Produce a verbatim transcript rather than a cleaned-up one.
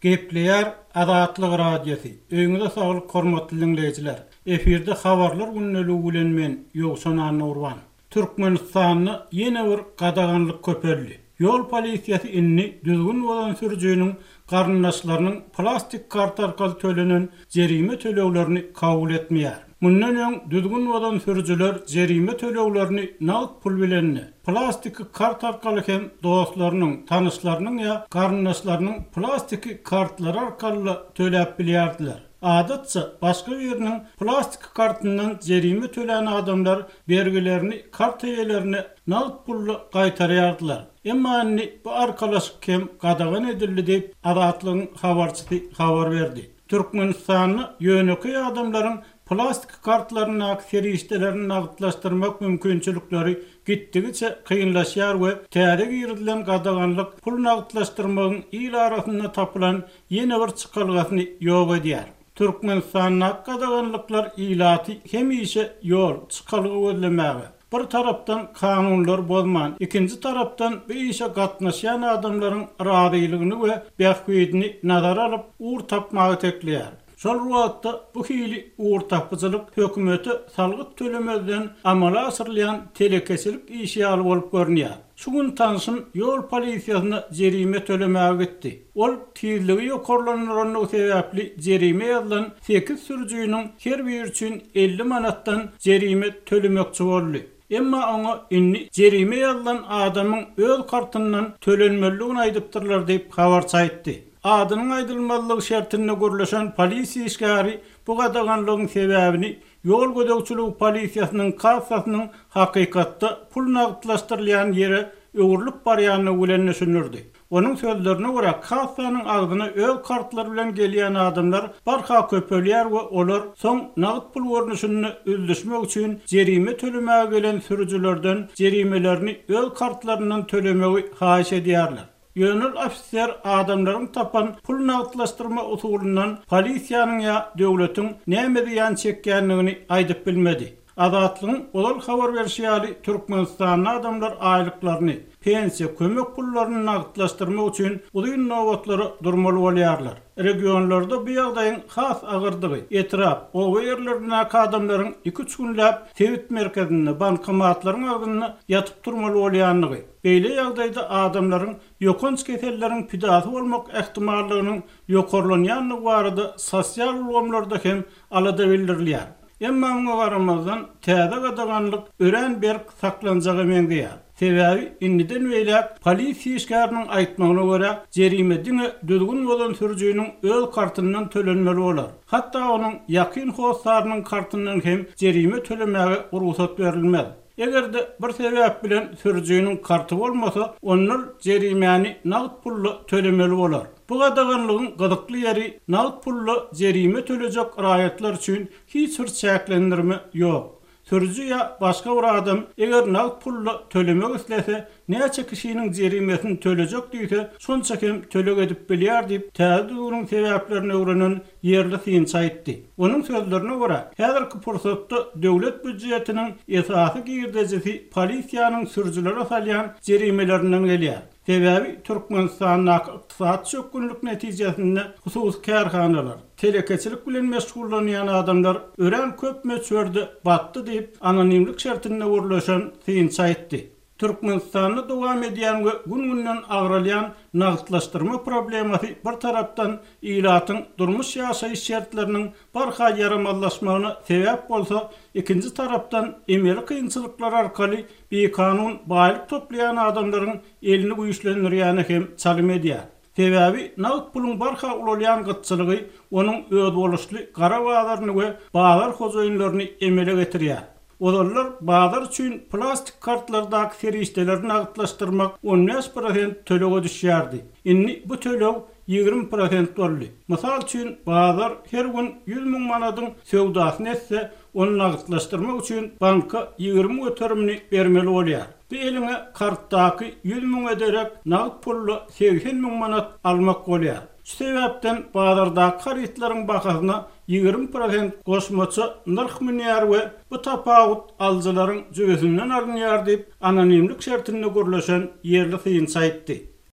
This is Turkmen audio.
Gepleýär Azatlyk radiosu. Öňüňizde saglyk hormatly dinleýijiler. Eferde habarlar günneligi bilen men Ýogşan Anurwan. Türkmenistanyny ýene bir gadaganlyk köperli. Ýol polisiýasy inni düzgün bolan sürüjüniň garyndaşlarynyň plastik kart arkaly төлenen jerime töleglerini kabul etmeýär. Mundan öň düzgün bolan sürüjüler jerime töleglerini nagd pul bilen plastik kart arkaly hem dostlarynyň, tanyşlarynyň ýa garyndaşlarynyň plastik kartlar arkaly töläp bilýärdiler. Adatça başka birinin plastik kartından jerime tölen adamlar bergilerini, kart eýelerini nagd pulla gaýtarýardylar. Emma anni bu arkadaş kim gadagan edildi deyip Azatlygyň habarçysy habar berdi. Türkmenistanyny ýöneköy adamlaryň plastik kartlaryny akseri işlerini nagdlaşdyrmak mümkinçilikleri gitdigiçe kıyınlaşýar we täze girilen gadaganlyk pul nagdlaşdyrmagyň il arasynda tapylan ýene bir çykylgasyny ýok edýär. Türkmenistanyň gadaganlyklar ilaty hemişe ýol çykylgy gözlemäge. Bir tarapdan kanunlar bozman, ikinci tarapdan bu işe gatnaşan adamların radylygyny we bähwidini nazara alyp uğur tapmagy tekleýär. Şol wagtda bu hili uğur tapyjylyk hökümeti salgyk tölemezden amala asyrlayan telekesilik işi alyp bolup görnýär. Şugun tanşym ýol polisiýasyna jerime tölemäge gitdi. Ol tizligi ýokarlanýanyny sebäpli jerime ýazylan sekiz sürüjüniň her biri üçin elli manatdan jerime tölemekçi boldy. Emma ona inni jerime ýazylan adamyň öz kartyndan tölenmeligini aýdypdyrlar diýip habar çaýtdy. Adynyň aýdylmalygy şertine görleşen polisiýa işgäri bu gadaganlygyň sebäbini ýol gödäwçiligi polisiýasynyň kassasynyň hakykatda pul nagdlaşdyrylýan ýere öwürlük barýanyny bilen düşünürdi. Onun sözlerine göre kassanyň agdyna öz kartlar bilen gelýän adamlar barha köpelýär we olar soň nagd pul görnüşini üldüşmek üçin jerime tölemäge gelen sürüjülerden jerimelerini öz kartlaryndan tölemegi haýyş edýärler. Ýönül ofisier adamlaryň tapan pul nagdlaşdyrma usulundan polisiýanyň ýa döwletiň näme diýen çekýänligini aýdyp bilmedi. Azatlygyň olar habar berýäli Türkmenistanyň adamlar aýlyklaryny, pensiýa kömek pullaryny nagdlaşdyrmak üçin uzun nowbatlary durmaly bolýarlar. Regionlarda bu ýagdaýyň has agyrdygy, etraf, o ýerlerden adamlaryň iki üç günläp tewit merkezinde bankomatlaryň agdyny ýatyp durmaly bolýanlygy. Beýle ýagdaýda adamlaryň ýokanç keselleriň pidasy bolmak ähtimallygynyň ýokarlanýanlygy barada sosial ulgamlarda hem alada bildirilýär. Emma oňa garamazdan täze gadaganlyk ören berk saklanjagy meňdeýär. Sebäbi inniden beýle polisiýa işgäriniň aýtmagyna görä jerime diňe düzgün bolan sürüjüniň öz kartyndan tölenmeli bolar. Hatda onuň ýakyn howsarynyň kartyndan hem jerime tölemäge ruhsat berilmez. Egerde bir sebäp bilen sürüjüniň karty bolmasa, onlar jerimeni nagd pulla tölemeli bolar. Bu gadaganlygyň gyzykly ýeri nagd pulla jerime tölejek raýatlar üçin hiç bir çäklendirme ýok. Sürüjü ýa başga bir adam eger nagd pulla tölemek islese, näçe kişiniň jerimesini tölejek diýse, şonça hem töleg edip bilýär diýip täze sebäplerini öwrenen ýerli synça aýtdy. Onuň sözlerine görä, häzirki pursatda döwlet büdjetiniň esasy girdejisi polisiýanyň sürüjülere salýan jerimelerinden gelýär. Sebäbi Türkmenistanyň ykdysat çökünlük netijesinde hususy kärhanalar, telekeçilik bilen meşgullanýan adamlar ören köp meçörde batdy diýip anonimlik şertinde görleşen synça aýtdy. Türkmenistanyny dowam edýän we gün-günden agralýan nagdlaşdyrma problemasy bir tarapdan ilatyň durmuş ýaşaýyş şertleriniň barha ýaramallaşmagyna sebäp bolsa, ikinji tarapdan emeli kynçylyklar arkaly bir kanun baýlyk toplayan adamlaryň elini güýçlendirýäni hem çalym edýär. Sebäbi nagd puluň barha ulalýan gytçylygy onuň öz boluşly gara bazarny we bazar hojaýynlaryny emele getirýär. Olarlar bazar üçin plastik kartlardaky serişdelerini nagdlaşdyrmak on beş prosent tölege düşýärdi. Inni bu töleg ýygrimi prosent boldy. Mysal üçin bazar her gün yüz miň manatyň sowdasyny etse, onu nagdlaşdyrmak üçin banka ýygrimi öterimini bermeli bolýar. Bu eline kartdaky yüz miň ederek nagd pully seksen miň manat almak bolýar. Şu sebäpden bazarda karytlaryň bahasyna ýygrimi prosent goşmaça narh minýär we bu tapawut aljylaryň jügesinden alınýar diýip anonimlik şertinde görleşen ýerli synça aýtdy.